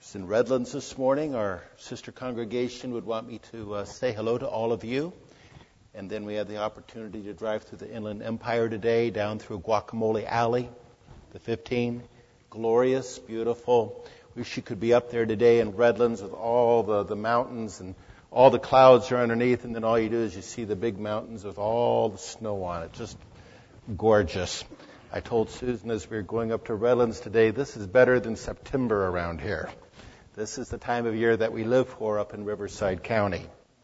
In Redlands this morning. Our sister congregation would want me to say hello to all of you. And then we had the opportunity to drive through the Inland Empire today, down through Guacamole Alley, the 15. Glorious, beautiful. Wish you could be up there today in Redlands with all the mountains and all the clouds are underneath. And then all you do is you see the big mountains with all the snow on it. Just gorgeous. I told Susan as we were going up to Redlands today, this is better than September around here. This is the time of year that we live for up in Riverside County.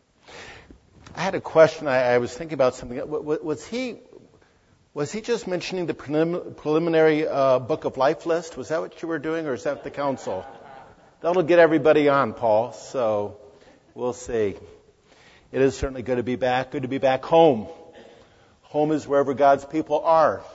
I had a question. I was thinking about something. Was he just mentioning the preliminary Book of Life list? Was that what you were doing, or is that the council? That'll get everybody on, Paul. So we'll see. It is certainly good to be back. Good to be back home. Home is wherever God's people are.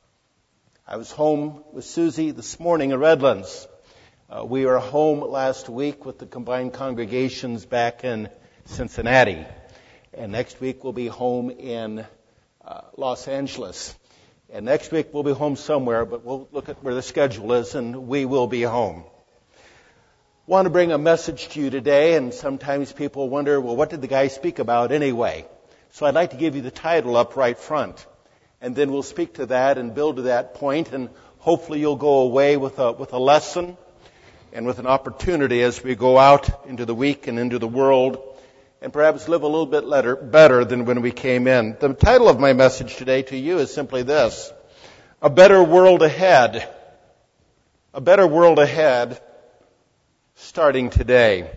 I was home with Susie this morning in Redlands. We were home last week with the combined congregations back in Cincinnati. And next week we'll be home in Los Angeles. And next week we'll be home somewhere, but we'll look at where the schedule is and we will be home. Want to bring a message to you today, and sometimes people wonder, well, what did the guy speak about anyway? So I'd like to give you the title up right front. And then we'll speak to that and build to that point, and hopefully you'll go away with a lesson and with an opportunity as we go out into the week and into the world, and perhaps live a little bit better than when we came in. The title of my message today to you is simply this: A Better World Ahead. A better world ahead, starting today.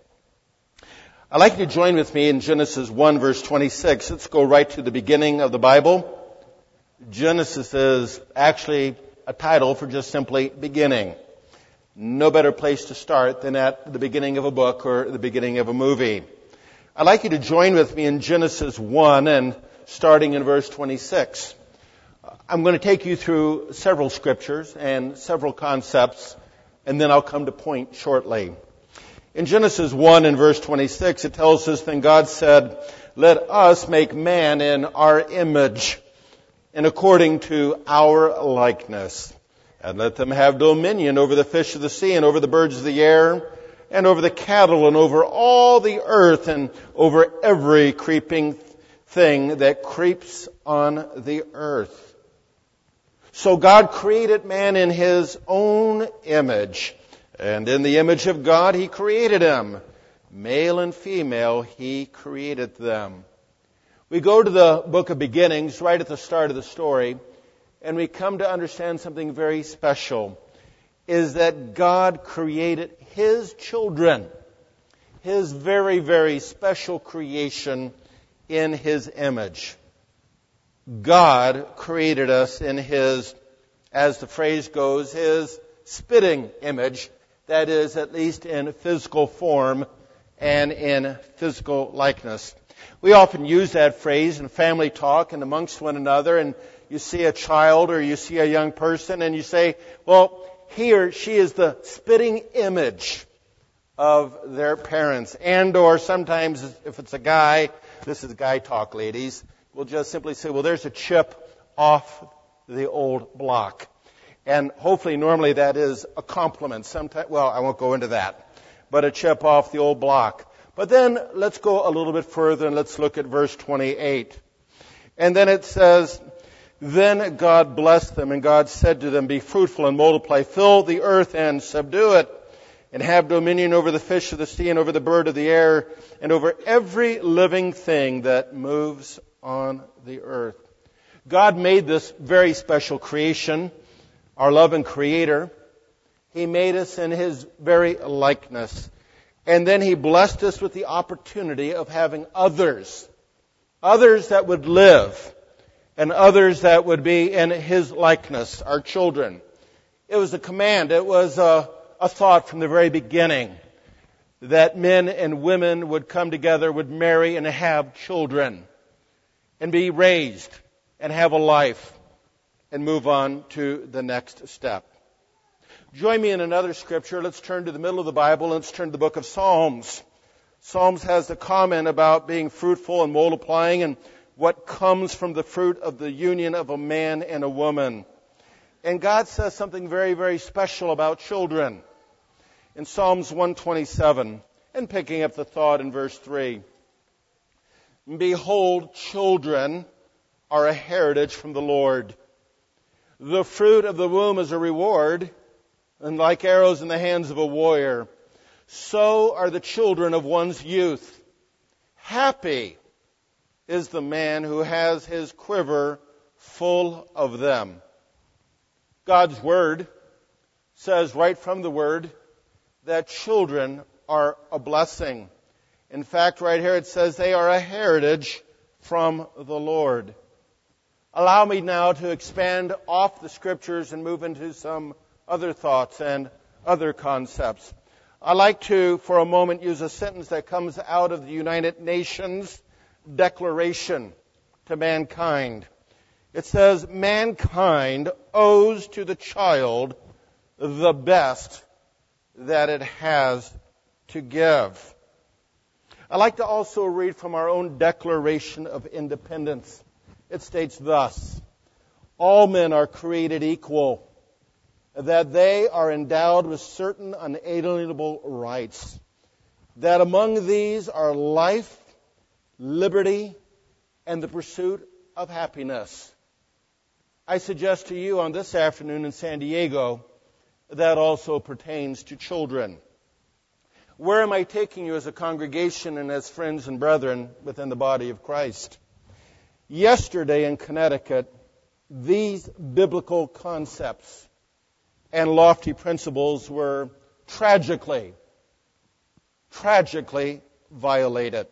I'd like you to join with me in Genesis 1, verse 26. Let's go right to the beginning of the Bible. Genesis is actually a title for just simply beginning. No better place to start than at the beginning of a book or the beginning of a movie. I'd like you to join with me in Genesis 1 and starting in verse 26. I'm going to take you through several scriptures and several concepts, and then I'll come to point shortly. In Genesis 1 and verse 26, it tells us, "Then God said, 'Let us make man in our image, and according to our likeness. And let them have dominion over the fish of the sea, and over the birds of the air, and over the cattle, and over all the earth, and over every creeping thing that creeps on the earth.'" So God created man in His own image. And in the image of God He created him. Male and female He created them. We go to the book of beginnings right at the start of the story, and we come to understand something very special, is that God created His children, His very, very special creation, in His image. God created us in His, as the phrase goes, His spitting image, that is, at least in physical form and in physical likeness. We often use that phrase in family talk and amongst one another, and you see a child or you see a young person and you say, well, he or she is the spitting image of their parents. And or sometimes if it's a guy, this is guy talk, ladies, we'll just simply say, well, there's a chip off the old block. And hopefully normally that is a compliment. Sometimes, well, I won't go into that, but a chip off the old block. But then let's go a little bit further and let's look at verse 28. And then it says, "Then God blessed them, and God said to them, 'Be fruitful and multiply, fill the earth and subdue it, and have dominion over the fish of the sea, and over the bird of the air, and over every living thing that moves on the earth.'" God made this very special creation, our loving Creator. He made us in His very likeness. And then He blessed us with the opportunity of having others that would live, and others that would be in His likeness, our children. It was a command. It was a thought from the very beginning that men and women would come together, would marry and have children, and be raised and have a life and move on to the next step. Join me in another scripture. Let's turn to the middle of the Bible. Let's turn to the book of Psalms. Psalms has the comment about being fruitful and multiplying and what comes from the fruit of the union of a man and a woman. And God says something very, very special about children. in Psalms 127 and picking up the thought in verse 3. Behold, children are a heritage from the Lord. The fruit of the womb is a reward, and like arrows in the hands of a warrior, so are the children of one's youth. Happy is the man who has his quiver full of them. God's Word says right from the Word that children are a blessing. In fact, right here it says they are a heritage from the Lord. Allow me now to expand off the Scriptures and move into some other thoughts and other concepts. I'd like to, for a moment, use a sentence that comes out of the United Nations Declaration to Mankind. It says, mankind owes to the child the best that it has to give. I'd like to also read from our own Declaration of Independence. It states thus, all men are created equal, that they are endowed with certain unalienable rights, that among these are life, liberty, and the pursuit of happiness. I suggest to you on this afternoon in San Diego, that also pertains to children. Where am I taking you as a congregation and as friends and brethren within the body of Christ? Yesterday in Connecticut, these biblical concepts and lofty principles were tragically violated.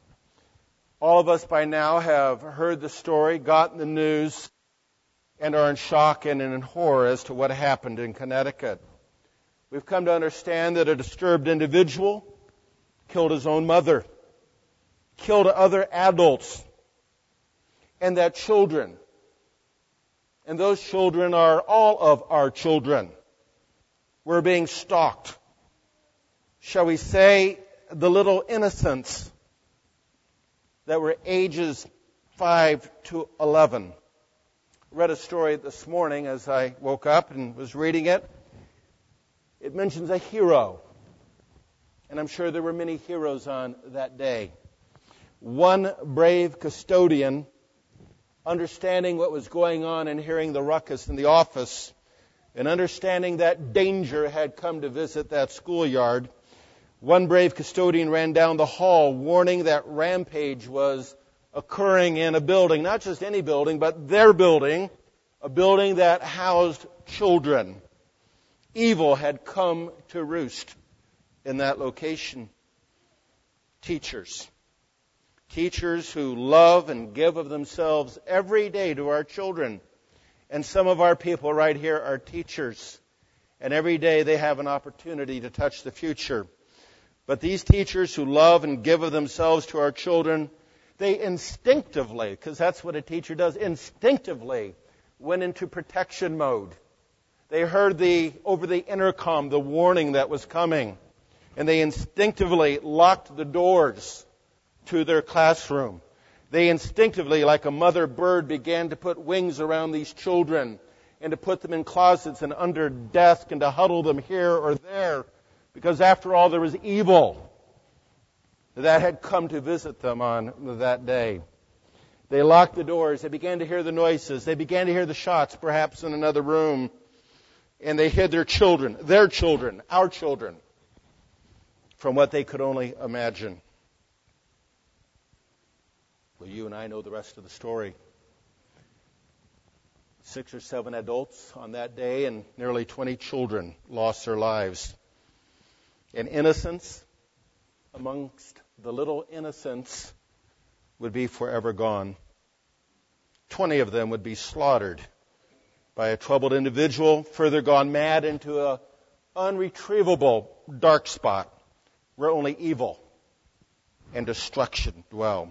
All of us by now have heard the story, gotten the news, and are in shock and in horror as to what happened in Connecticut. We've come to understand that a disturbed individual killed his own mother, killed other adults, and that children, and those children are all of our children, were being stalked. Shall we say, the little innocents that were ages 5 to 11. I read a story this morning as I woke up and was reading it. It mentions a hero, and I'm sure there were many heroes on that day. One brave custodian, understanding what was going on and hearing the ruckus in the office, and understanding that danger had come to visit that schoolyard, one brave custodian ran down the hall, warning that rampage was occurring in a building, not just any building, but their building, a building that housed children. Evil had come to roost in that location. Teachers who love and give of themselves every day to our children. And some of our people right here are teachers. And every day they have an opportunity to touch the future. But these teachers who love and give of themselves to our children, they instinctively, because that's what a teacher does, instinctively went into protection mode. They heard over the intercom the warning that was coming. And they instinctively locked the doors to their classroom. They instinctively, like a mother bird, began to put wings around these children and to put them in closets and under desks and to huddle them here or there. Because after all, there was evil that had come to visit them on that day. They locked the doors. They began to hear the noises. They began to hear the shots, perhaps in another room. And they hid their children, our children, from what they could only imagine. Well, you and I know the rest of the story. 6 or 7 adults on that day and nearly 20 children lost their lives. And innocence amongst the little innocents would be forever gone. 20 of them would be slaughtered by a troubled individual, further gone mad into an unretrievable dark spot where only evil and destruction dwell.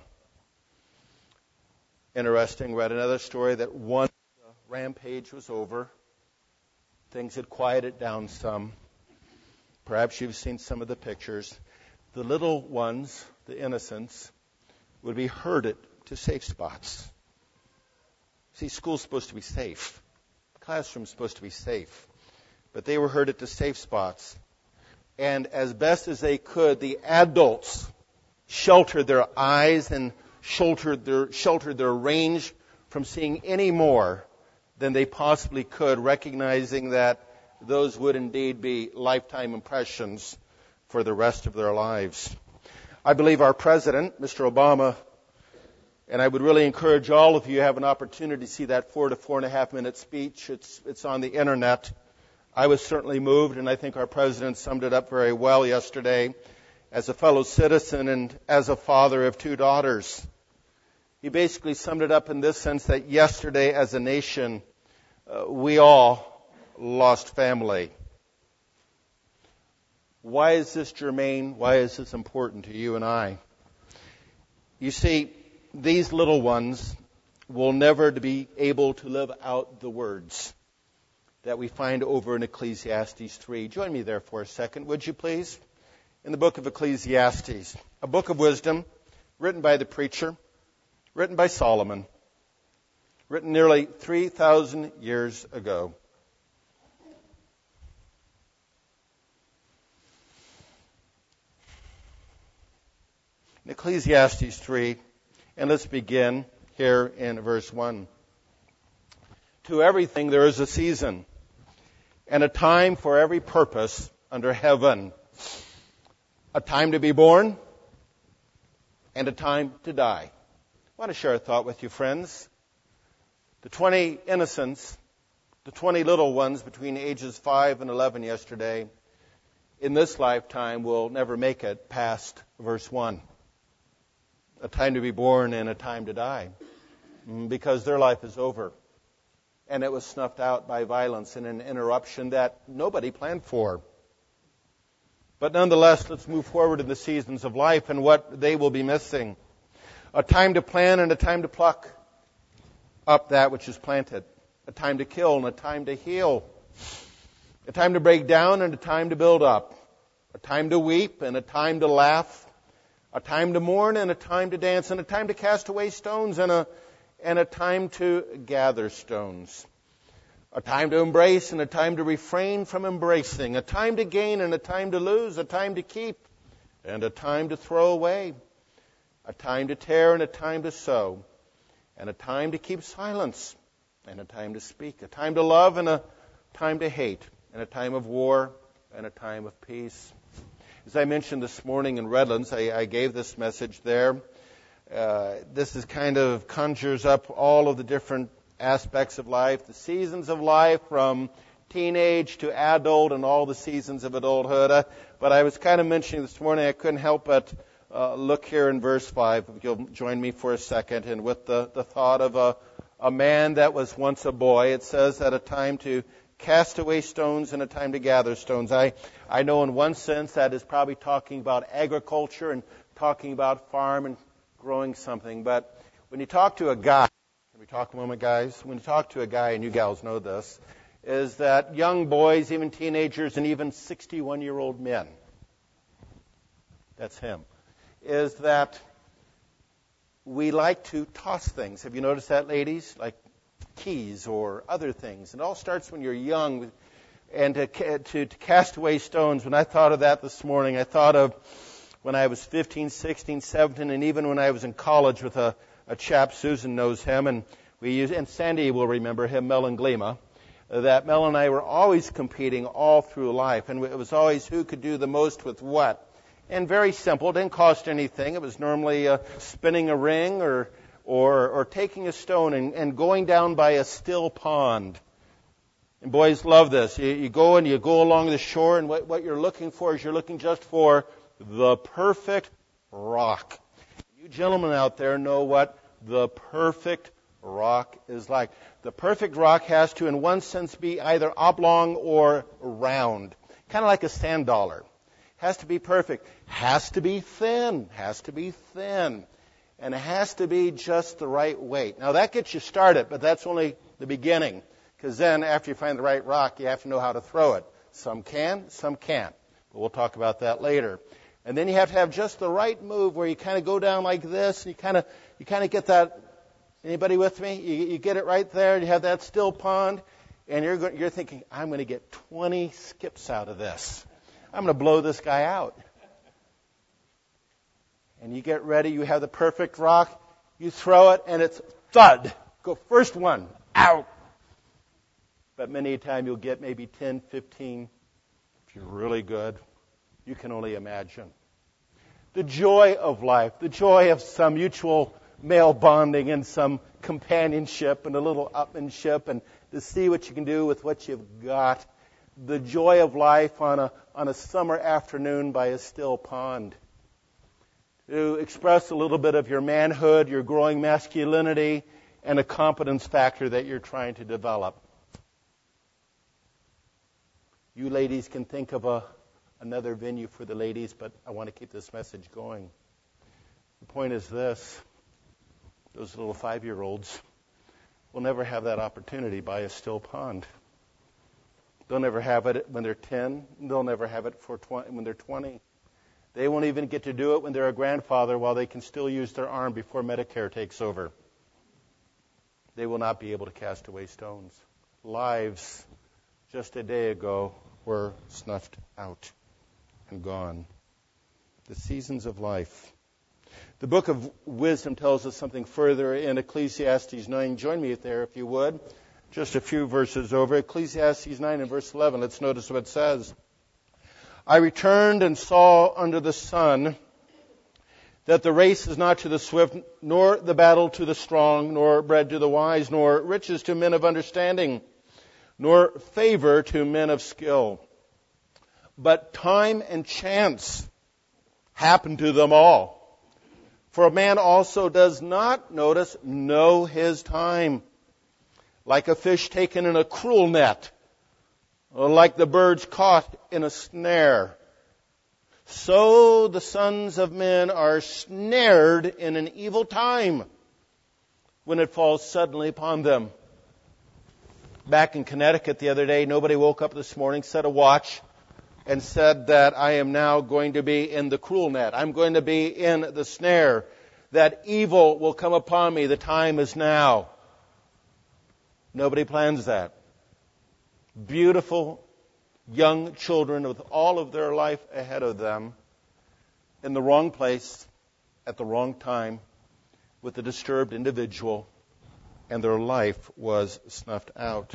Interesting, read another story that once the rampage was over, things had quieted down some. Perhaps you've seen some of the pictures. The little ones, the innocents, would be herded to safe spots. See, school's supposed to be safe. The classroom's supposed to be safe. But they were herded to safe spots. And as best as they could, the adults sheltered their eyes and sheltered their range from seeing any more than they possibly could, recognizing that those would indeed be lifetime impressions for the rest of their lives. I believe our president, Mr. Obama, and I would really encourage all of you to have an opportunity to see that 4 to 4.5 minute speech. It's on the internet. I was certainly moved, and I think our president summed it up very well yesterday as a fellow citizen and as a father of 2 daughters. He basically summed it up in this sense that yesterday as a nation, we all lost family. Why is this germane? Why is this important to you and I? You see, these little ones will never be able to live out the words that we find over in Ecclesiastes 3. Join me there for a second, would you please? In the book of Ecclesiastes, a book of wisdom written by the preacher, written by Solomon, written nearly 3,000 years ago. In Ecclesiastes 3, and let's begin here in verse 1. To everything there is a season, and a time for every purpose under heaven. A time to be born, and a time to die. I want to share a thought with you, friends. The 20 innocents, the 20 little ones between ages 5 and 11 yesterday, in this lifetime will never make it past verse 1. A time to be born and a time to die. Because their life is over. And it was snuffed out by violence and an interruption that nobody planned for. But nonetheless, let's move forward in the seasons of life and what they will be missing. A time to plan and a time to pluck up that which is planted. A time to kill and a time to heal. A time to break down and a time to build up. A time to weep and a time to laugh. A time to mourn and a time to dance, and a time to cast away stones and a time to gather stones. A time to embrace and a time to refrain from embracing. A time to gain and a time to lose. A time to keep and a time to throw away. A time to tear and a time to sow. And a time to keep silence and a time to speak. A time to love and a time to hate. And a time of war and a time of peace. As I mentioned this morning in Redlands, I gave this message there. This is kind of conjures up all of the different aspects of life, the seasons of life from teenage to adult and all the seasons of adulthood. But I was kind of mentioning this morning, I couldn't help but look here in verse 5. If you'll join me for a second. And with the thought of a man that was once a boy, it says at a time to cast away stones and a time to gather stones. I know in one sense that is probably talking about agriculture and talking about farm and growing something. But when you talk to a guy, can we talk a moment, guys? When you talk to a guy, and you gals know this, is that young boys, even teenagers, and even 61-year-old men, that's him, is that we like to toss things. Have you noticed that, ladies? Like keys or other things. It all starts when you're young. And to cast away stones, when I thought of that this morning, I thought of when I was 15, 16, 17, and even when I was in college with a chap, Susan knows him, and and Sandy will remember him, Mel and Glema, that Mel and I were always competing all through life, and it was always who could do the most with what. And very simple, it didn't cost anything. It was normally spinning a ring or taking a stone and going down by a still pond. And boys love this. You go along the shore, and what you're looking for is you're looking just for the perfect rock. You gentlemen out there know what the perfect rock is like. The perfect rock has to, in one sense, be either oblong or round, kind of like a sand dollar. Has to be perfect. Has to be thin. And it has to be just the right weight. Now, that gets you started, but that's only the beginning. Because then, after you find the right rock, you have to know how to throw it. Some can, some can't. But we'll talk about that later. And then you have to have just the right move where you kind of go down like this, and you kind of get that. Anybody with me? You get it right there. You have that still pond, and you're thinking, I'm going to get 20 skips out of this. I'm going to blow this guy out. And you get ready, you have the perfect rock, you throw it, and it's thud. Go first one, out. But many a time you'll get maybe 10, 15, if you're really good. You can only imagine. The joy of life, the joy of some mutual male bonding and some companionship and a little upmanship and to see what you can do with what you've got. The joy of life on a summer afternoon by a still pond. To express a little bit of your manhood, your growing masculinity, and a competence factor that you're trying to develop. You ladies can think of another venue for the ladies, but I want to keep this message going. The point is this. Those little 5-year-olds will never have that opportunity by a still pond. They'll never have it when they're 10. They'll never have it when they're 20. They won't even get to do it when they're a grandfather while they can still use their arm before Medicare takes over. They will not be able to cast away stones. Lives just a day ago were snuffed out and gone. The seasons of life. The book of wisdom tells us something further in Ecclesiastes 9. Join me there if you would. Just a few verses over. Ecclesiastes 9 and verse 11. Let's notice what it says. I returned and saw under the sun that the race is not to the swift, nor the battle to the strong, nor bread to the wise, nor riches to men of understanding, nor favor to men of skill. But time and chance happen to them all. For a man also does not know his time. Like a fish taken in a cruel net, or like the birds caught in a snare. So the sons of men are snared in an evil time when it falls suddenly upon them. Back in Connecticut the other day, nobody woke up this morning, set a watch, and said that I am now going to be in the cruel net. I'm going to be in the snare. That evil will come upon me. The time is now. Nobody plans that. Beautiful young children with all of their life ahead of them in the wrong place at the wrong time with a disturbed individual, and their life was snuffed out.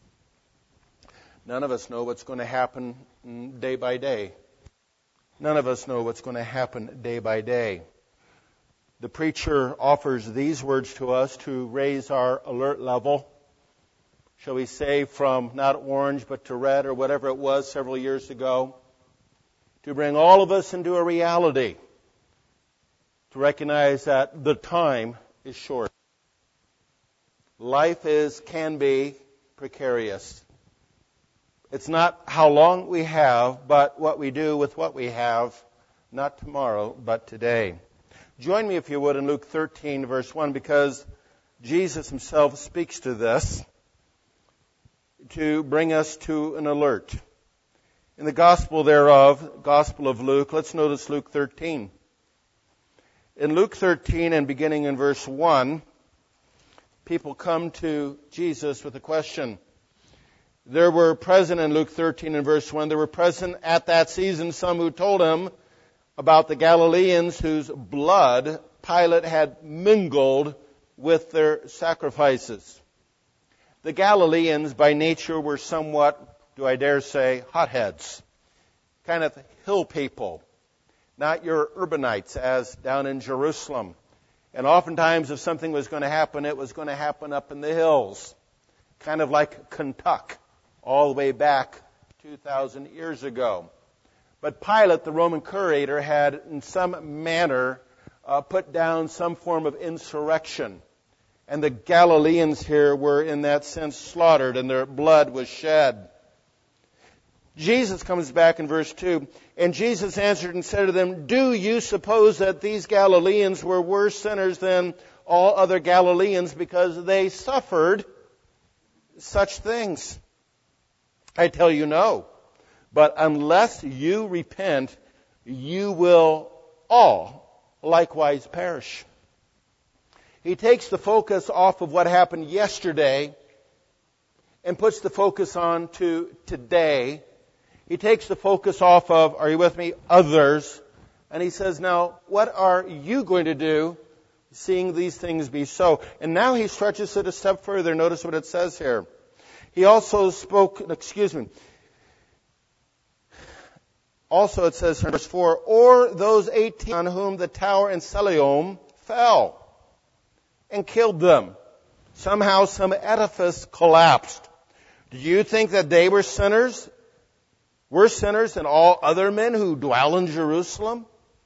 None of us know what's going to happen day by day. None of us know what's going to happen day by day. The preacher offers these words to us to raise our alert level, shall we say, from not orange but to red or whatever it was several years ago, to bring all of us into a reality, to recognize that the time is short. Life can be precarious. It's not how long we have, but what we do with what we have, not tomorrow, but today. Join me, if you would, in Luke 13, verse 1, because Jesus himself speaks to this to bring us to an alert. In the Gospel thereof, Gospel of Luke, let's notice Luke 13. In Luke 13 and beginning in verse 1, people come to Jesus with a question. There were present in Luke 13 and verse 1, there were present at that season some who told him about the Galileans whose blood Pilate had mingled with their sacrifices. The Galileans by nature were somewhat, do I dare say, hotheads. Kind of hill people. Not your urbanites as down in Jerusalem. And oftentimes if something was going to happen, it was going to happen up in the hills. Kind of like Kentucky, all the way back 2,000 years ago. But Pilate, the Roman curator, had in some manner put down some form of insurrection. And the Galileans here were in that sense slaughtered and their blood was shed. Jesus comes back in verse 2. And Jesus answered and said to them, do you suppose that these Galileans were worse sinners than all other Galileans because they suffered such things? I tell you no. But unless you repent, you will all likewise perish. He takes the focus off of what happened yesterday and puts the focus on to today. He takes the focus off of, are you with me, others, and he says, now, what are you going to do seeing these things be so? And now he stretches it a step further. Notice what it says here. He also Also it says in verse 4, or those 18 on whom the tower in Siloam fell and killed them. Somehow some edifice collapsed. Do you think that they were sinners? Were sinners than all other men who dwell in Jerusalem?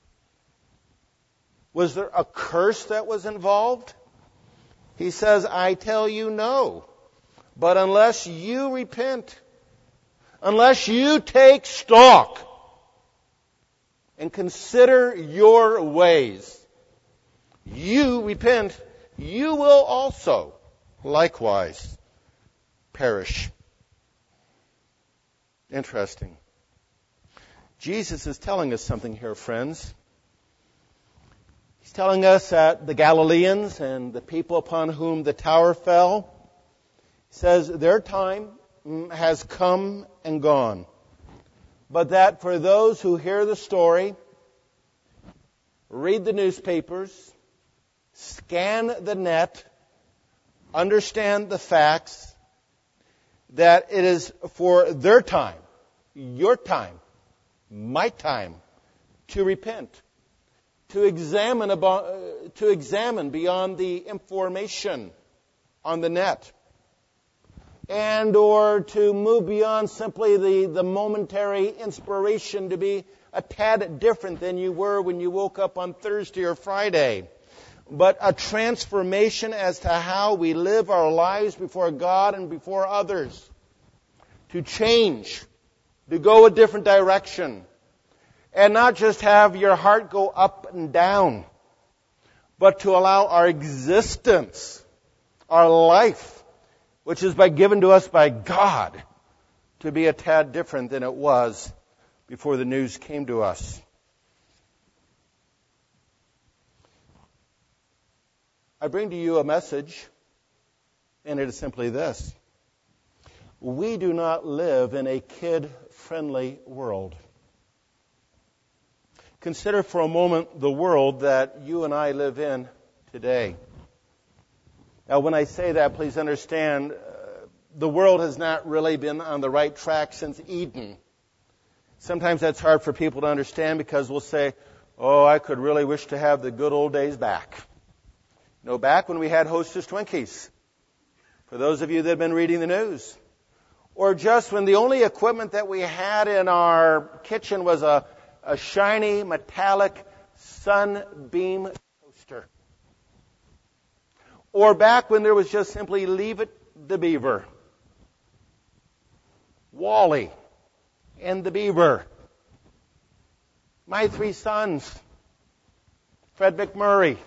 Was there a curse that was involved? He says, I tell you no. But unless you repent, unless you take stock and consider your ways, you repent, you will also likewise perish. Interesting. Jesus is telling us something here, friends. He's telling us that the Galileans and the people upon whom the tower fell, he says their time has come and gone. But that for those who hear the story, read the newspapers, scan the net, understand the facts, that it is for their time, your time, my time, to repent, to examine beyond the information on the net, and or to move beyond simply the momentary inspiration to be a tad different than you were when you woke up on Thursday or Friday, but a transformation as to how we live our lives before God and before others, to change, to go a different direction, and not just have your heart go up and down, but to allow our existence, our life, which is given to us by God, to be a tad different than it was before the news came to us. I bring to you a message, and it is simply this. We do not live in a kid-friendly world. Consider for a moment the world that you and I live in today. Now, when I say that, please understand, the world has not really been on the right track since Eden. Sometimes that's hard for people to understand because we'll say, oh, I could really wish to have the good old days back. You know, back when we had Hostess Twinkies. For those of you that have been reading the news. Or just when the only equipment that we had in our kitchen was a shiny, metallic sunbeam toaster. Or back when there was just simply Leave It the Beaver. Wally and the Beaver. My Three Sons. Fred McMurray.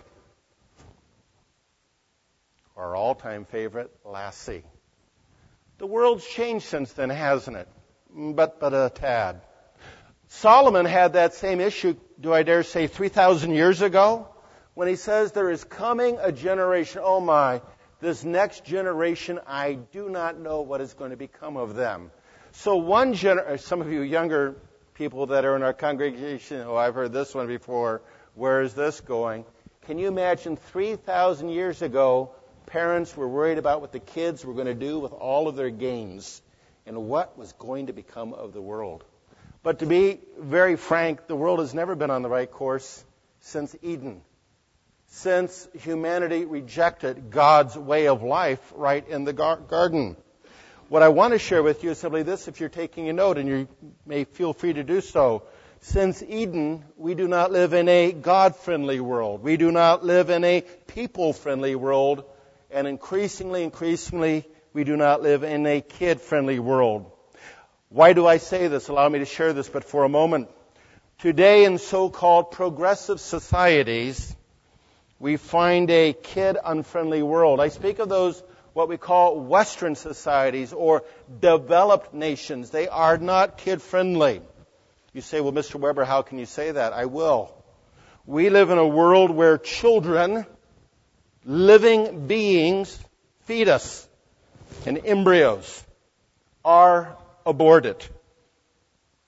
Our all-time favorite, Lassie. The world's changed since then, hasn't it? But a tad. Solomon had that same issue, do I dare say, 3,000 years ago, when he says there is coming a generation, oh my, this next generation, I do not know what is going to become of them. So some of you younger people that are in our congregation, oh, I've heard this one before, where is this going? Can you imagine 3,000 years ago, parents were worried about what the kids were going to do with all of their gains and what was going to become of the world? But to be very frank, the world has never been on the right course since Eden, since humanity rejected God's way of life right in the garden. What I want to share with you is simply this, if you're taking a note, and you may feel free to do so. Since Eden, we do not live in a God-friendly world. We do not live in a people-friendly world. And increasingly, we do not live in a kid-friendly world. Why do I say this? Allow me to share this, but for a moment. Today, in so-called progressive societies, we find a kid-unfriendly world. I speak of those, what we call Western societies or developed nations. They are not kid-friendly. You say, well, Mr. Weber, how can you say that? I will. We live in a world where children, living beings, fetus, and embryos are aborted.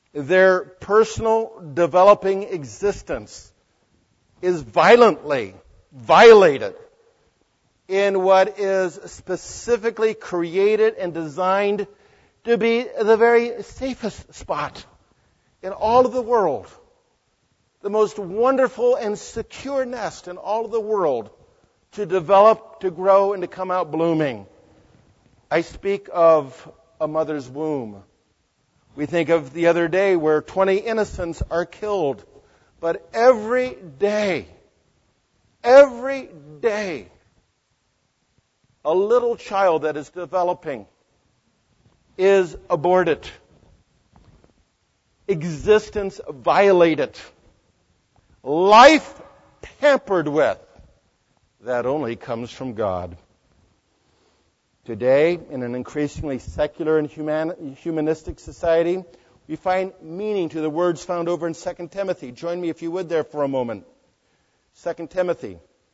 Their personal developing existence is violently violated in what is specifically created and designed to be the very safest spot in all of the world, the most wonderful and secure nest in all of the world to develop, to grow, and to come out blooming. I speak of a mother's womb. We think of the other day where 20 innocents are killed. But every day, a little child that is developing is aborted. Existence violated. Life tampered with. That only comes from God. Today, in an increasingly secular and humanistic society, we find meaning to the words found over in 2 Timothy. Join me, if you would, there for a moment. 2 Timothy.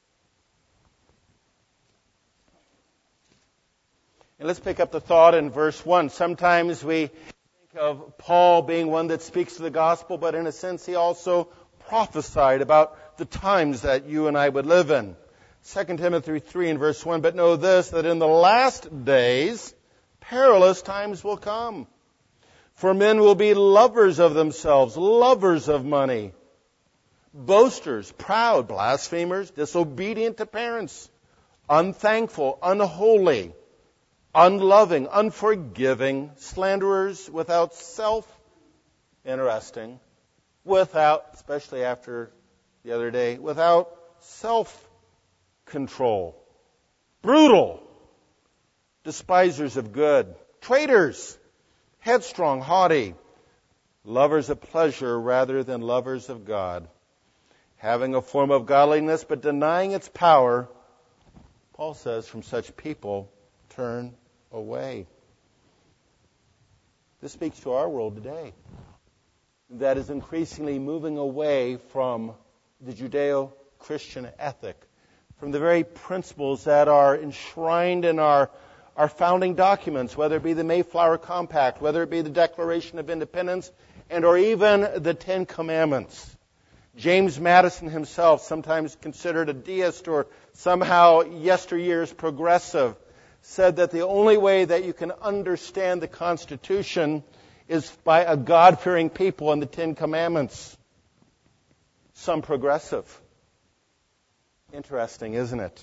And let's pick up the thought in verse 1. Sometimes we think of Paul being one that speaks to the gospel, but in a sense he also prophesied about the times that you and I would live in. 2 Timothy 3 and verse 1, but know this, that in the last days perilous times will come. For men will be lovers of themselves, lovers of money, boasters, proud, blasphemers, disobedient to parents, unthankful, unholy, unloving, unforgiving, slanderers, without self-interesting, without, especially after the other day, without self-control, brutal, despisers of good, traitors, headstrong, haughty, lovers of pleasure rather than lovers of God, having a form of godliness but denying its power. Paul says, from such people, turn away. This speaks to our world today that is increasingly moving away from the Judeo-Christian ethic, from the very principles that are enshrined in our founding documents, whether it be the Mayflower Compact, whether it be the Declaration of Independence, and or even the Ten Commandments. James Madison himself, sometimes considered a deist or somehow yesteryear's progressive, said that the only way that you can understand the Constitution is by a God-fearing people and the Ten Commandments. Some progressive. Interesting, isn't it?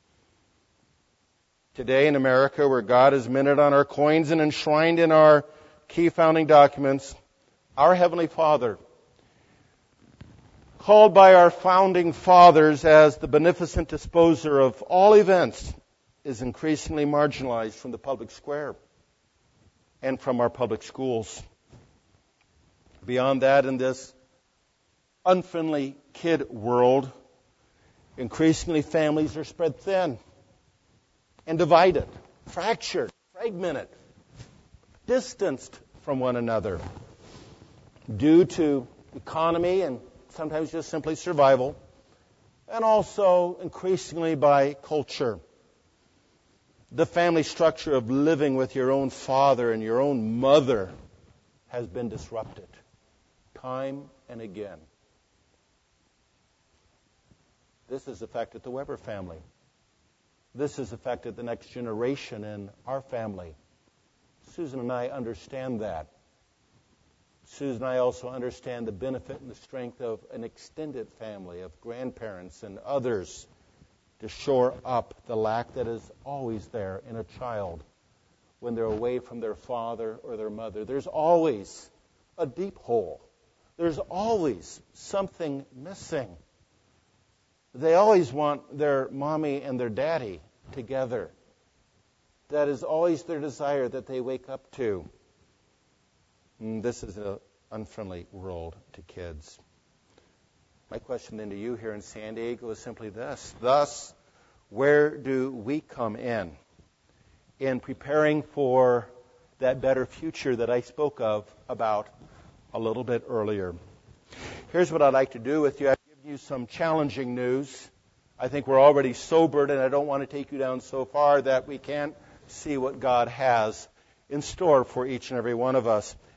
Today in America, where God is minted on our coins and enshrined in our key founding documents, our Heavenly Father, called by our founding fathers as the beneficent disposer of all events, is increasingly marginalized from the public square and from our public schools. Beyond that, in this unfriendly kid world, increasingly families are spread thin and divided, fractured, fragmented, distanced from one another due to economy and sometimes just simply survival, and also increasingly by culture. The family structure of living with your own father and your own mother has been disrupted time and again. This has affected the Weber family. This has affected the next generation in our family. Susan and I understand that. Susan and I also understand the benefit and the strength of an extended family of grandparents and others to shore up the lack that is always there in a child when they're away from their father or their mother. There's always a deep hole. There's always something missing. They always want their mommy and their daddy together. That is always their desire that they wake up to. This is an unfriendly world to kids. My question then to you here in San Diego is simply this. Thus, where do we come in preparing for that better future that I spoke about a little bit earlier? Here's what I'd like to do with you. I've given you some challenging news. I think we're already sobered, and I don't want to take you down so far that we can't see what God has in store for each and every one of us.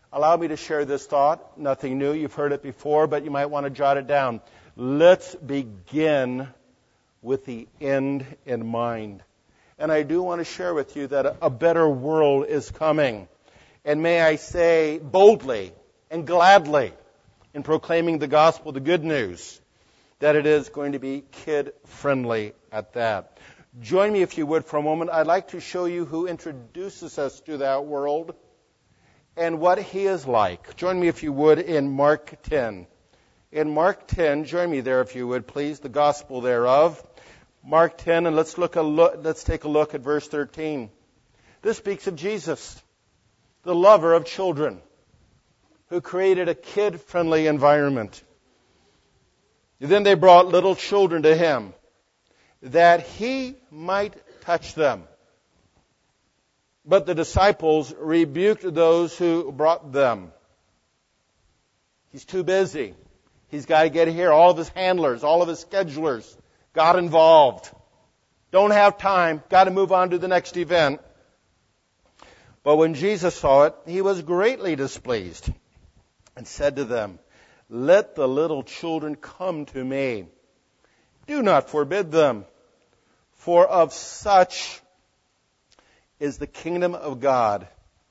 Allow me to share this thought. Nothing new. You've heard it before, but you might want to jot it down. Let's begin with the end in mind. And I do want to share with you that a better world is coming. And may I say boldly and gladly in proclaiming the gospel, the good news, that it is going to be kid-friendly at that. Join me, if you would, for a moment. I'd like to show you who introduces us to that world and what he is like. Join me, if you would, in Mark 10. In Mark 10, join me there, if you would, please, the gospel thereof. Mark 10, and let's take a look at verse 13. This speaks of Jesus, the lover of children, who created a kid-friendly environment. Then they brought little children to him, that he might touch them. But the disciples rebuked those who brought them. He's too busy. He's got to get here. All of his handlers, all of his schedulers got involved. Don't have time. Got to move on to the next event. But when Jesus saw it, he was greatly displeased and said to them, "Let the little children come to me. Do not forbid them, for of such is the kingdom of God."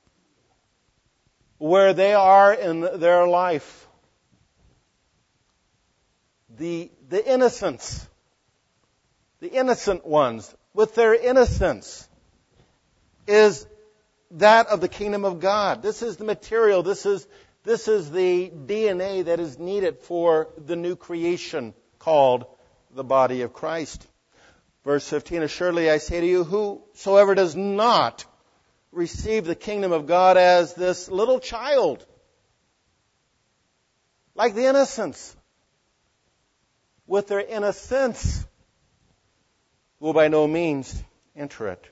Where they are in their life, the innocents, the innocent ones, with their innocence, is that of the kingdom of God. This is the material. This is the DNA that is needed for the new creation called the body of Christ. Verse 15, "Assuredly I say to you, whosoever does not receive the kingdom of God as this little child, like the innocents, with their innocence, will by no means enter it."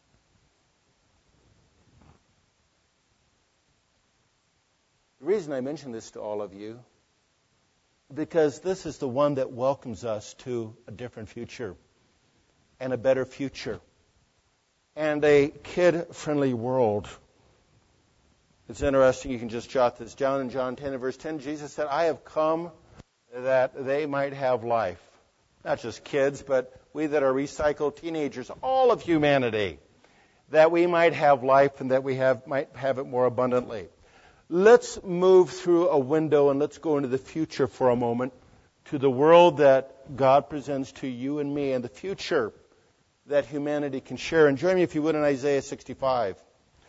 The reason I mention this to all of you, because this is the one that welcomes us to a different future and a better future and a kid-friendly world. It's interesting, you can just jot this down in John 10 and verse 10. Jesus said, "I have come that they might have life." Not just kids, but we that are recycled teenagers, all of humanity, that we might have life and that we might have it more abundantly. Let's move through a window and let's go into the future for a moment, to the world that God presents to you and me and the future that humanity can share. And join me, if you would, in Isaiah 65.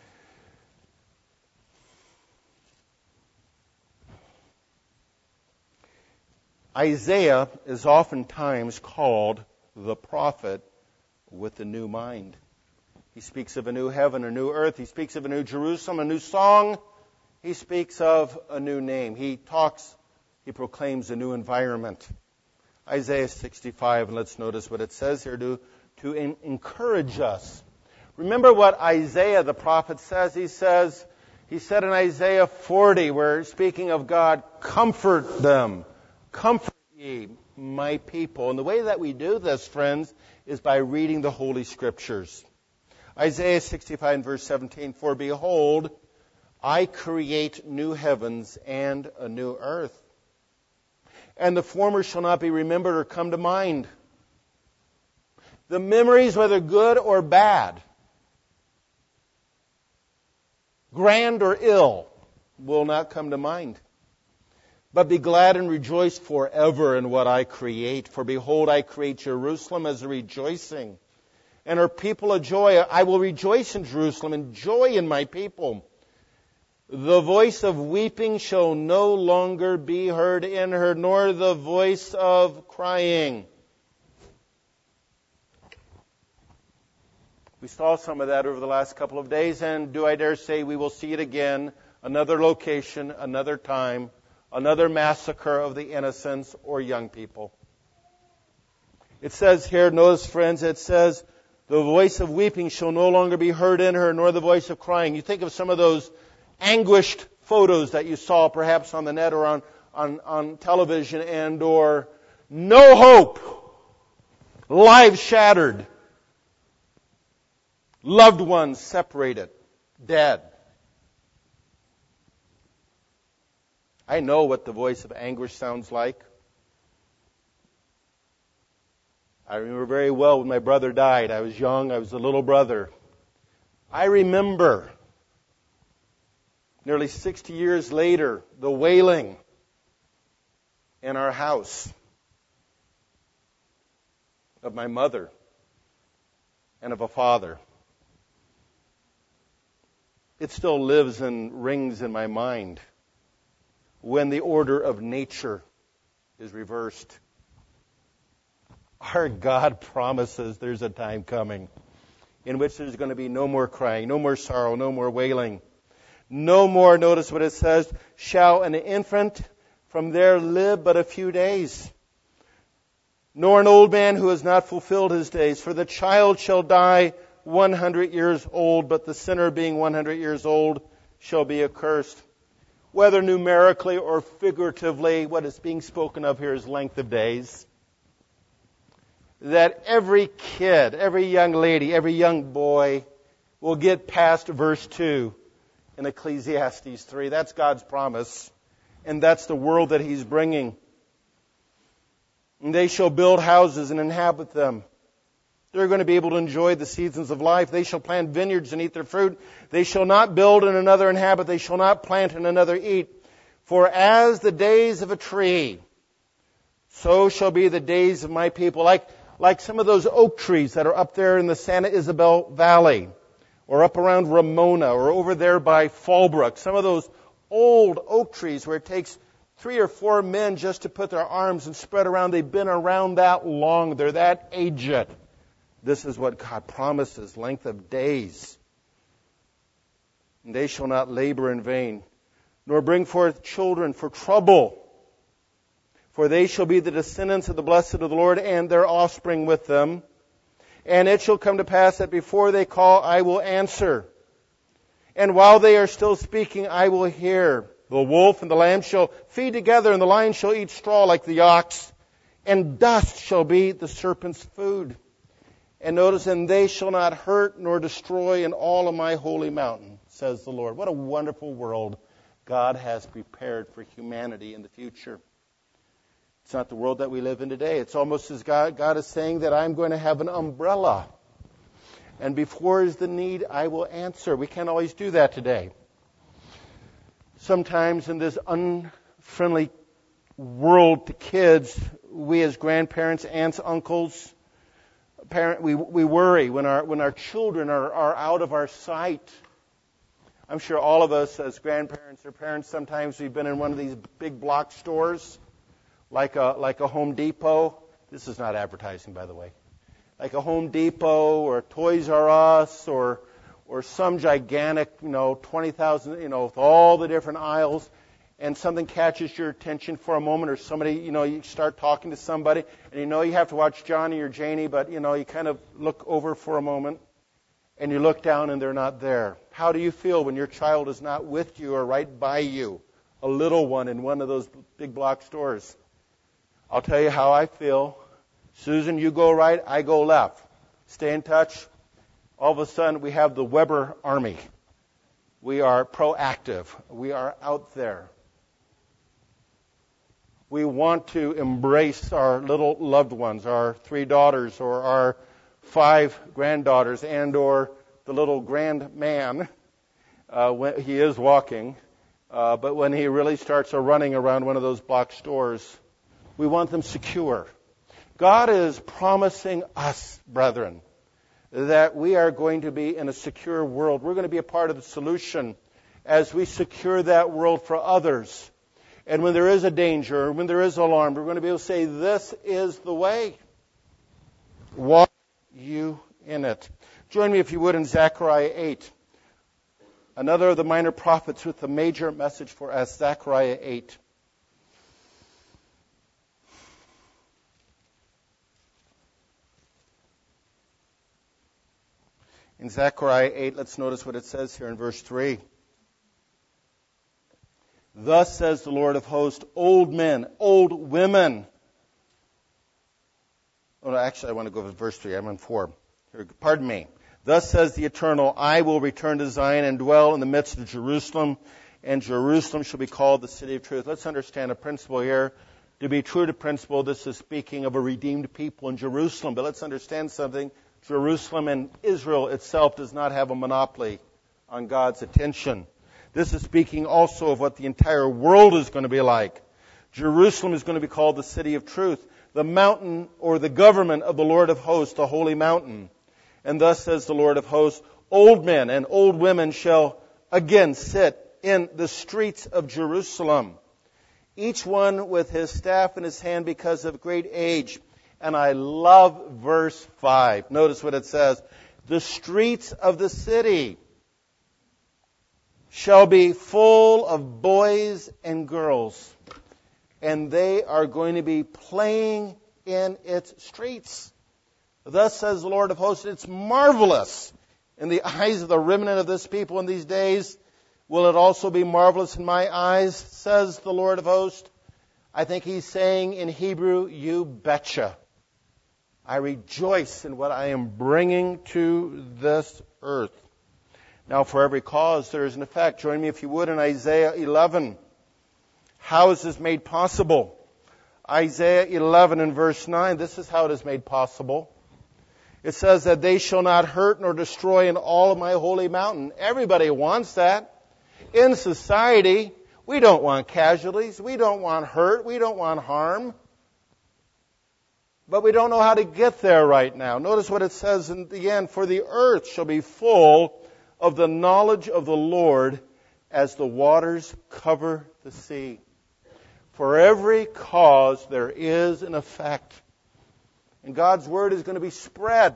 Isaiah is oftentimes called the prophet with a new mind. He speaks of a new heaven, a new earth. He speaks of a new Jerusalem, a new song. He speaks of a new name. He proclaims a new environment. Isaiah 65, and let's notice what it says here to encourage us. Remember what Isaiah the prophet says. He said in Isaiah 40, where speaking of God, "Comfort them. Comfort ye, my people." And the way that we do this, friends, is by reading the Holy Scriptures. Isaiah 65 and verse 17, "For behold, I create new heavens and a new earth. And the former shall not be remembered or come to mind." The memories, whether good or bad, grand or ill, will not come to mind. "But be glad and rejoice forever in what I create. For behold, I create Jerusalem as a rejoicing, and her people a joy. I will rejoice in Jerusalem and joy in my people. The voice of weeping shall no longer be heard in her, nor the voice of crying." We saw some of that over the last couple of days, and do I dare say we will see it again, another location, another time, another massacre of the innocents or young people. It says here, notice friends, it says, "The voice of weeping shall no longer be heard in her, nor the voice of crying." You think of some of those anguished photos that you saw perhaps on the net or on television, and or no hope, lives shattered, loved ones separated, dead. I know what the voice of anguish sounds like. I remember very well when my brother died. I was young. I was a little brother. I remember, nearly 60 years later, the wailing in our house of my mother and of a father. It still lives and rings in my mind when the order of nature is reversed. Our God promises there's a time coming in which there's going to be no more crying, no more sorrow, no more wailing. No more, notice what it says, shall an infant from there live but a few days, nor an old man who has not fulfilled his days. For the child shall die 100 years old, but the sinner being 100 years old shall be accursed. Whether numerically or figuratively, what is being spoken of here is length of days. That every kid, every young lady, every young boy will get past verse 2 in Ecclesiastes 3. That's God's promise. And that's the world that He's bringing. And they shall build houses and inhabit them. They're going to be able to enjoy the seasons of life. They shall plant vineyards and eat their fruit. They shall not build and another inhabit. They shall not plant and another eat. For as the days of a tree, so shall be the days of my people. Like some of those oak trees that are up there in the Santa Isabel Valley, or up around Ramona, or over there by Fallbrook. Some of those old oak trees where it takes 3 or 4 men just to put their arms and spread around. They've been around that long. They're that aged. This is what God promises, length of days. And they shall not labor in vain, nor bring forth children for trouble. For they shall be the descendants of the blessed of the Lord, and their offspring with them. And it shall come to pass that before they call, I will answer. And while they are still speaking, I will hear. The wolf and the lamb shall feed together, and the lion shall eat straw like the ox. And dust shall be the serpent's food. And notice, and they shall not hurt nor destroy in all of my holy mountain, says the Lord. What a wonderful world God has prepared for humanity in the future. It's not the world that we live in today. It's almost as God is saying that I'm going to have an umbrella. And before is the need, I will answer. We can't always do that today. Sometimes in this unfriendly world to kids, we as grandparents, aunts, uncles, we worry when our children are out of our sight. I'm sure all of us as grandparents or parents, sometimes we've been in one of these big block stores, like a Home Depot. This is not advertising, by the way. Like a Home Depot or Toys R Us or some gigantic, 20,000, with all the different aisles, and something catches your attention for a moment, or somebody, you start talking to somebody, and you have to watch Johnny or Janie, but, you kind of look over for a moment, and you look down and they're not there. How do you feel when your child is not with you or right by you, a little one in one of those big block stores? I'll tell you how I feel. Susan, you go right, I go left. Stay in touch. All of a sudden, we have the Weber Army. We are proactive. We are out there. We want to embrace our little loved ones, our 3 daughters or our 5 granddaughters, and or the little grand man when he is walking. But when he really starts running around one of those block stores, we want them secure. God is promising us, brethren, that we are going to be in a secure world. We're going to be a part of the solution as we secure that world for others. And when there is a danger, when there is alarm, we're going to be able to say, this is the way. Walk you in it. Join me, if you would, in Zechariah 8. Another of the minor prophets with a major message for us, Zechariah 8. In Zechariah 8, let's notice what it says here in verse 3. Thus says the Lord of hosts, old men, old women. Oh, no, actually, I want to go to verse 3. I'm on 4. Pardon me. Thus says the Eternal, I will return to Zion and dwell in the midst of Jerusalem, and Jerusalem shall be called the city of truth. Let's understand a principle here. To be true to principle, this is speaking of a redeemed people in Jerusalem. But let's understand something. Jerusalem and Israel itself does not have a monopoly on God's attention. This is speaking also of what the entire world is going to be like. Jerusalem is going to be called the city of truth, the mountain or the government of the Lord of hosts, the holy mountain. And thus says the Lord of hosts, old men and old women shall again sit in the streets of Jerusalem, each one with his staff in his hand because of great age. And I love verse 5. Notice what it says. The streets of the city shall be full of boys and girls, and they are going to be playing in its streets. Thus says the Lord of hosts, it's marvelous in the eyes of the remnant of this people in these days. Will it also be marvelous in my eyes, says the Lord of hosts? I think he's saying in Hebrew, you betcha. I rejoice in what I am bringing to this earth. Now, for every cause, there is an effect. Join me, if you would, in Isaiah 11. How is this made possible? Isaiah 11 and verse 9, this is how it is made possible. It says that they shall not hurt nor destroy in all of my holy mountain. Everybody wants that. In society, we don't want casualties. We don't want hurt. We don't want harm. But we don't know how to get there right now. Notice what it says in the end. For the earth shall be full of the knowledge of the Lord as the waters cover the sea. For every cause there is an effect. And God's word is going to be spread,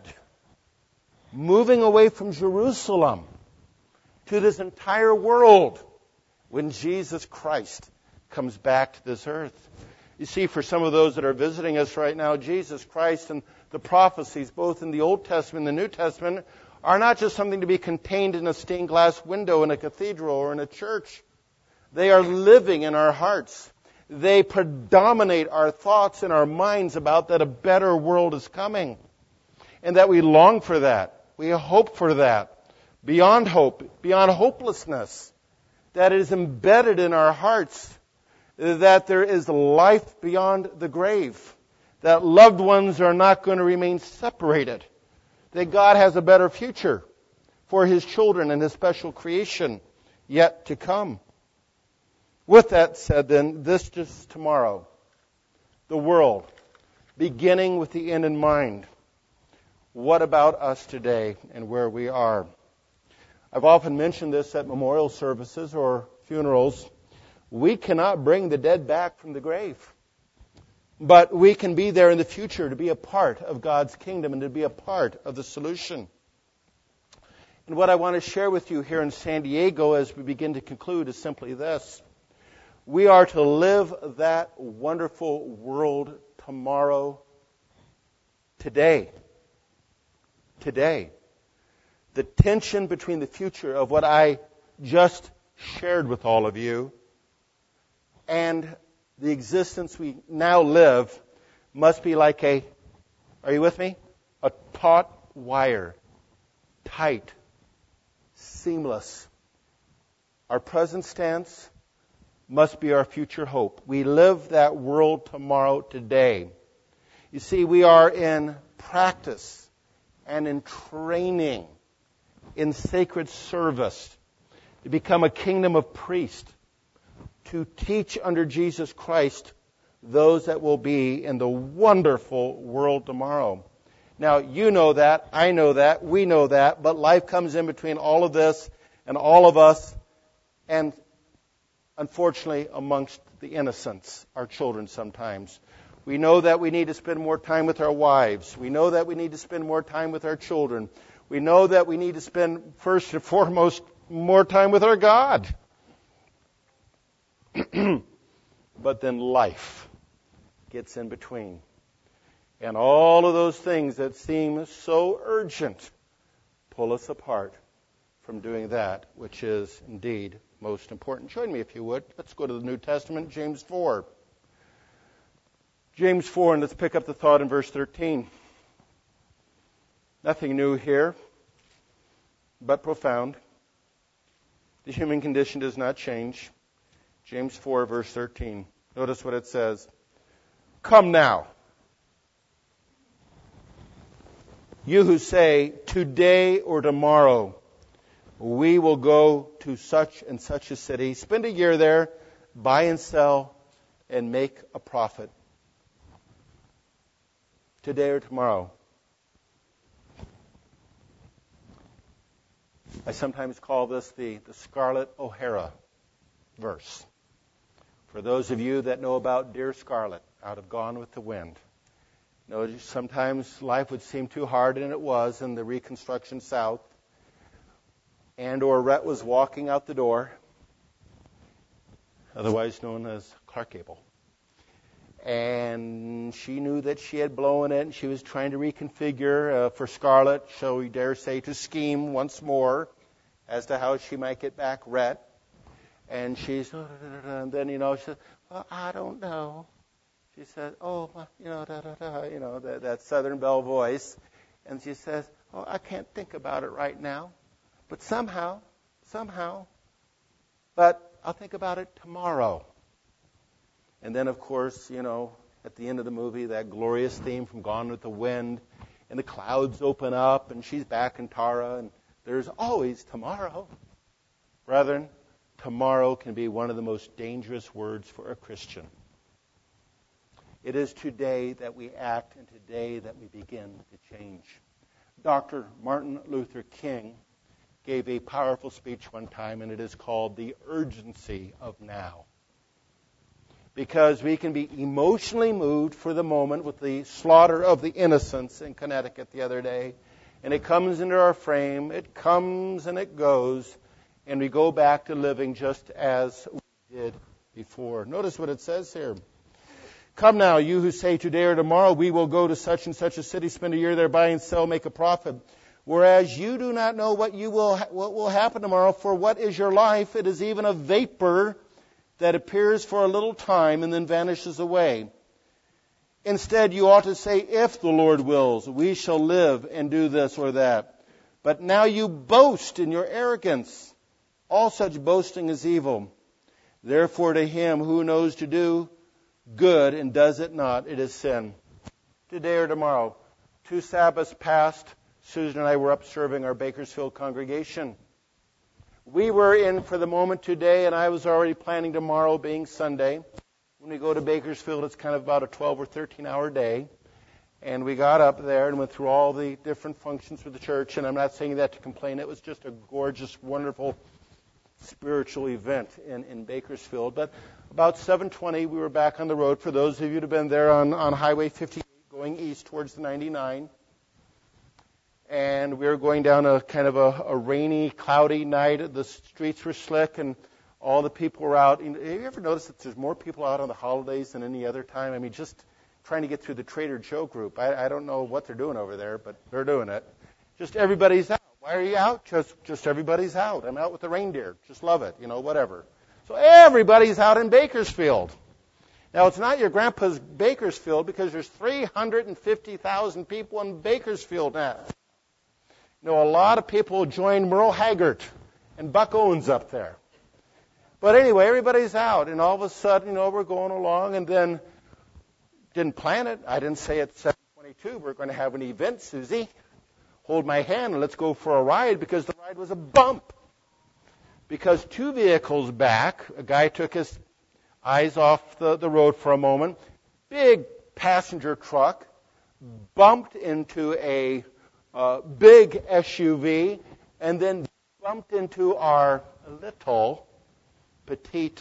moving away from Jerusalem to this entire world when Jesus Christ comes back to this earth. You see, for some of those that are visiting us right now, Jesus Christ and the prophecies, both in the Old Testament and the New Testament, are not just something to be contained in a stained glass window in a cathedral or in a church. They are living in our hearts. They predominate our thoughts and our minds about that a better world is coming, and that we long for that. We hope for that. Beyond hope, beyond hopelessness, that it is embedded in our hearts, that there is life beyond the grave, that loved ones are not going to remain separated, that God has a better future for His children and His special creation yet to come. With that said, then, this just tomorrow, the world, beginning with the end in mind. What about us today and where we are? I've often mentioned this at memorial services or funerals. We cannot bring the dead back from the grave. But we can be there in the future to be a part of God's kingdom and to be a part of the solution. And what I want to share with you here in San Diego as we begin to conclude is simply this. We are to live that wonderful world tomorrow, today. Today. The tension between the future of what I just shared with all of you and the existence we now live must be like are you with me? A taut wire. Tight. Seamless. Our present stance must be our future hope. We live that world tomorrow, today. You see, we are in practice and in training, in sacred service, to become a kingdom of priests, to teach under Jesus Christ those that will be in the wonderful world tomorrow. Now, you know that, I know that, we know that, but life comes in between all of this and all of us, and unfortunately amongst the innocents, our children sometimes. We know that we need to spend more time with our wives. We know that we need to spend more time with our children. We know that we need to spend, first and foremost, more time with our God. But then life gets in between. And all of those things that seem so urgent pull us apart from doing that which is indeed most important. Join me if you would. Let's go to the New Testament, James 4. James 4, and let's pick up the thought in verse 13. Nothing new here, but profound. The human condition does not change. James 4, verse 13. Notice what it says. Come now. You who say, today or tomorrow, we will go to such and such a city, spend a year there, buy and sell, and make a profit. Today or tomorrow. I sometimes call this the Scarlett O'Hara verse. For those of you that know about Dear Scarlett out of Gone with the Wind, know sometimes life would seem too hard, and it was in the Reconstruction South. And or Rhett was walking out the door, otherwise known as Clark Gable. And she knew that she had blown it, and she was trying to reconfigure for Scarlett, shall we dare say, to scheme once more as to how she might get back Rhett. And she's, and then, she said, well, I don't know. She said, that Southern Belle voice. And she says, I can't think about it right now. But somehow, but I'll think about it tomorrow. And then, of course, at the end of the movie, that glorious theme from Gone with the Wind, and the clouds open up, and she's back in Tara, and there's always tomorrow. Brethren, tomorrow can be one of the most dangerous words for a Christian. It is today that we act, and today that we begin to change. Dr. Martin Luther King gave a powerful speech one time, and it is called The Urgency of Now. Because we can be emotionally moved for the moment with the slaughter of the innocents in Connecticut the other day, and it comes into our frame, it comes and it goes, and we go back to living just as we did before. Notice what it says here. Come now, you who say today or tomorrow we will go to such and such a city, spend a year there, buy and sell, make a profit. Whereas you do not know what will happen tomorrow, for what is your life? It is even a vapor that appears for a little time and then vanishes away. Instead, you ought to say, if the Lord wills, we shall live and do this or that. But now you boast in your arrogance. All such boasting is evil. Therefore, to him who knows to do good and does it not, it is sin. Today or tomorrow, 2 Sabbaths past, Susan and I were up serving our Bakersfield congregation. We were in for the moment today, and I was already planning tomorrow being Sunday. When we go to Bakersfield, it's kind of about a 12 or 13-hour day. And we got up there and went through all the different functions for the church. And I'm not saying that to complain. It was just a gorgeous, wonderful spiritual event in Bakersfield. But about 7:20, we were back on the road. For those of you who have been there on Highway 58 going east towards the 99. And we were going down a kind of a rainy, cloudy night. The streets were slick, and all the people were out. Have you ever noticed that there's more people out on the holidays than any other time? I mean, just trying to get through the Trader Joe group. I don't know what they're doing over there, but they're doing it. Just everybody's out. Why are you out? Just everybody's out. I'm out with the reindeer. Just love it, whatever. So everybody's out in Bakersfield. Now, it's not your grandpa's Bakersfield because there's 350,000 people in Bakersfield now. A lot of people joined Merle Haggard and Buck Owens up there. But anyway, everybody's out, and all of a sudden, we're going along, and then didn't plan it. I didn't say at 7:22 we're going to have an event, Susie. Hold my hand and let's go for a ride, because the ride was a bump. Because 2 vehicles back, a guy took his eyes off the road for a moment. Big passenger truck bumped into a big SUV, and then bumped into our little petite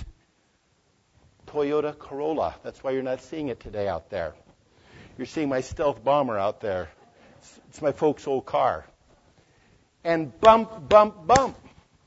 Toyota Corolla. That's why you're not seeing it today out there. You're seeing my stealth bomber out there. It's my folks' old car. And bump, bump, bump.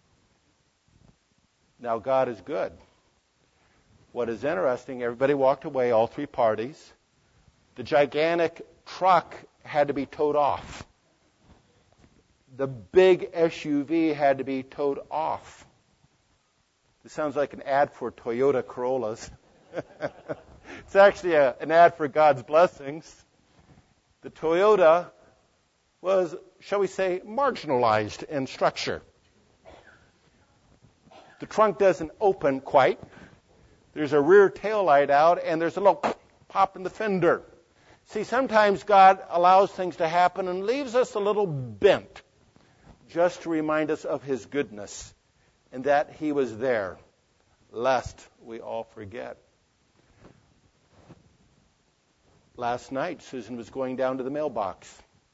Now, God is good. What is interesting, everybody walked away, all 3 parties. The gigantic truck had to be towed off. The big SUV had to be towed off. This sounds like an ad for Toyota Corollas. It's actually an ad for God's blessings. The Toyota was, shall we say, marginalized in structure. The trunk doesn't open quite. There's a rear tail light out, and there's a little pop in the fender. See, sometimes God allows things to happen and leaves us a little bent just to remind us of His goodness and that He was there, lest we all forget. Last night, Susan was going down to the mailbox,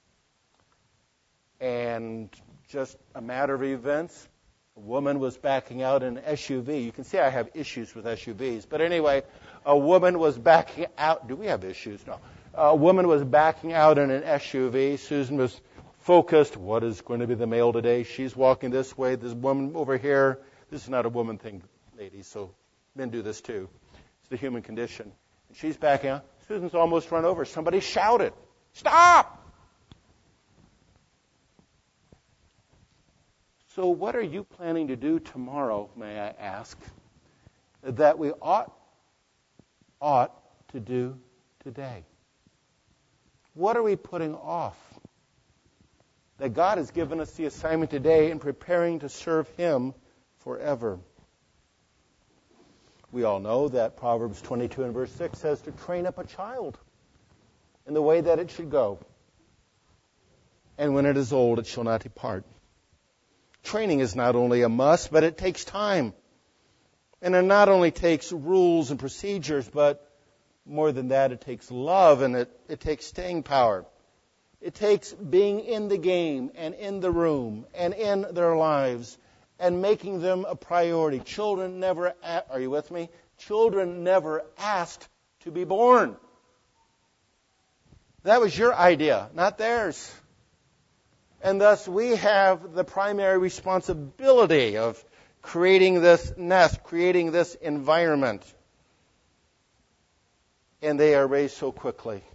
and just a matter of events, a woman was backing out in an SUV. You can see I have issues with SUVs. But anyway, a woman was backing out. Do we have issues? No. A woman was backing out in an SUV. Susan was focused. What is going to be the mail today? She's walking this way. This woman over here. This is not a woman thing, ladies, so men do this too. It's the human condition. And she's backing out. Susan's almost run over. Somebody shouted, "Stop!" So what are you planning to do tomorrow, may I ask, that we ought to do today? What are we putting off? That God has given us the assignment today in preparing to serve Him forever. We all know that Proverbs 22 and verse 6 says to train up a child in the way that it should go. And when it is old, it shall not depart. Training is not only a must, but it takes time. And it not only takes rules and procedures, but more than that, it takes love and it takes staying power. It takes being in the game and in the room and in their lives and making them a priority. Children never, are you with me? Children never asked to be born. That was your idea, not theirs. And thus we have the primary responsibility of creating this nest, creating this environment. And they are raised so quickly.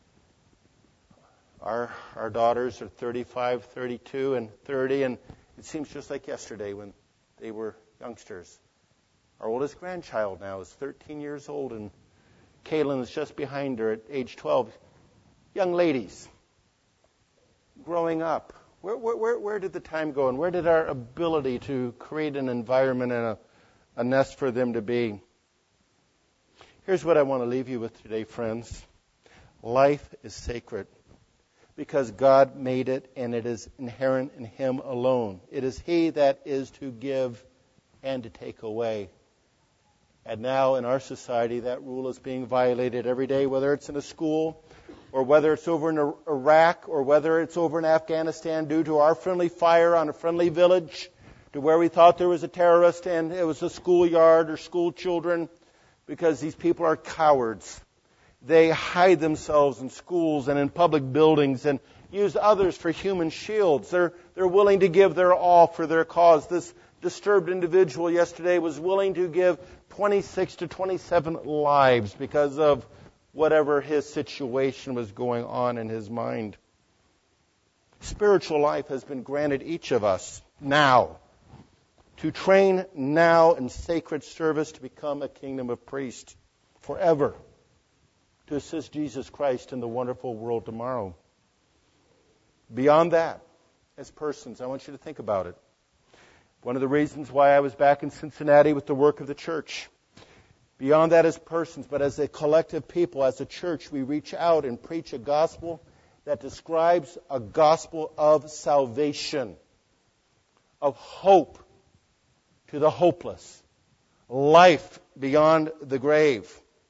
Our daughters are 35, 32, and 30, and it seems just like yesterday when they were youngsters. Our oldest grandchild now is 13 years old, and Kaylin is just behind her at age 12. Young ladies, growing up. Where did the time go, and where did our ability to create an environment and a nest for them to be? Here's what I want to leave you with today, friends. Life is sacred because God made it, and it is inherent in Him alone. It is He that is to give and to take away. And now in our society, that rule is being violated every day, whether it's in a school or whether it's over in Iraq or whether it's over in Afghanistan due to our friendly fire on a friendly village to where we thought there was a terrorist and it was a schoolyard or school children, because these people are cowards. They hide themselves in schools and in public buildings and use others for human shields. They're willing to give their all for their cause. This disturbed individual yesterday was willing to give 26 to 27 lives because of whatever his situation was going on in his mind. Spiritual life has been granted each of us now, to train now in sacred service to become a kingdom of priests forever, to assist Jesus Christ in the wonderful world tomorrow. Beyond that, as persons, I want you to think about it. One of the reasons why I was back in Cincinnati with the work of the church. Beyond that as persons, but as a collective people, as a church, we reach out and preach a gospel that describes a gospel of salvation, of hope to the hopeless, life beyond the grave.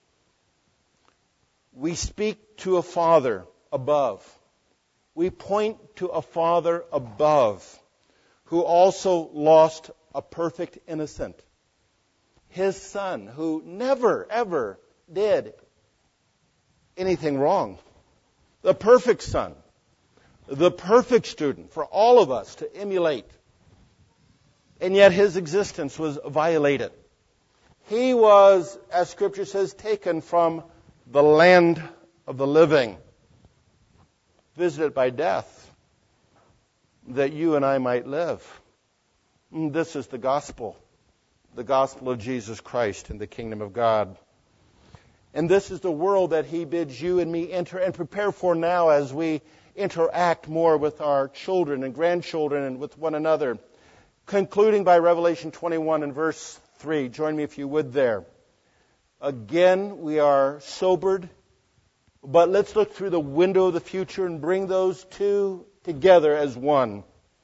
We speak to a Father above. We point to a Father above who also lost a perfect innocent. His Son, who never, ever did anything wrong. The perfect Son. The perfect student for all of us to emulate. And yet His existence was violated. He was, as Scripture says, taken from the land of the living, visited by death, that you and I might live. This is the gospel of Jesus Christ in the kingdom of God. And this is the world that He bids you and me enter and prepare for now as we interact more with our children and grandchildren and with one another. Concluding by Revelation 21 and verse 3. Join me if you would there. Again, we are sobered, but let's look through the window of the future and bring those two together as one.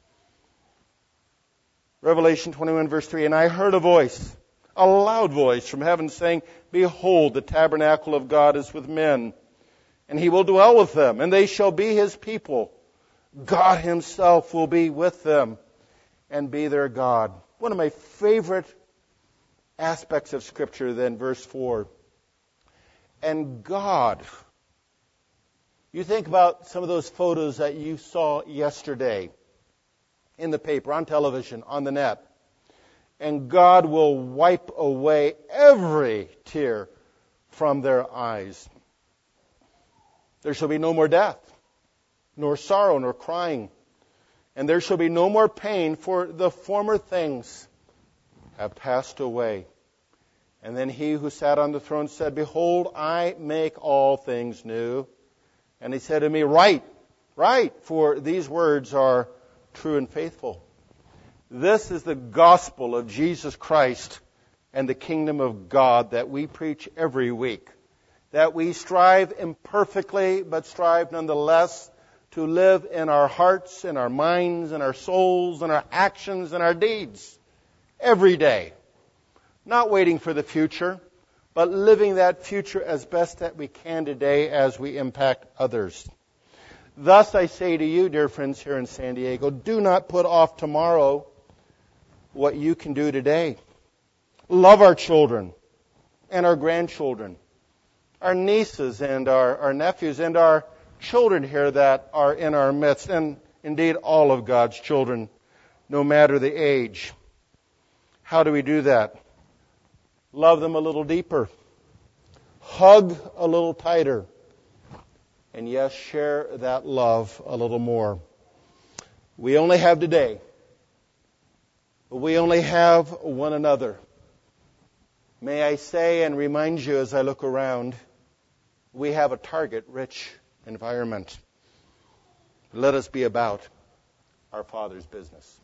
Revelation 21 verse 3, and I heard a voice, a loud voice from heaven saying, Behold, the tabernacle of God is with men, and He will dwell with them, and they shall be His people. God Himself will be with them and be their God. One of my favorite aspects of Scripture then, verse 4. And God. You think about some of those photos that you saw yesterday in the paper, on television, on the net. And God will wipe away every tear from their eyes. There shall be no more death, nor sorrow, nor crying. And there shall be no more pain, for the former things have passed away. And then He who sat on the throne said, Behold, I make all things new. And He said to me, Write, for these words are true and faithful. This is the gospel of Jesus Christ and the kingdom of God that we preach every week. That we strive imperfectly, but strive nonetheless to live in our hearts, in our minds, in our souls, in our actions, in our deeds every day. Not waiting for the future, but living that future as best that we can today as we impact others. Thus I say to you, dear friends here in San Diego, do not put off tomorrow what you can do today. Love our children and our grandchildren, our nieces and our nephews and our children here that are in our midst, and indeed all of God's children, no matter the age. How do we do that? Love them a little deeper. Hug a little tighter. And yes, share that love a little more. We only have today. We only have one another. May I say and remind you as I look around, we have a target-rich environment. Let us be about our Father's business.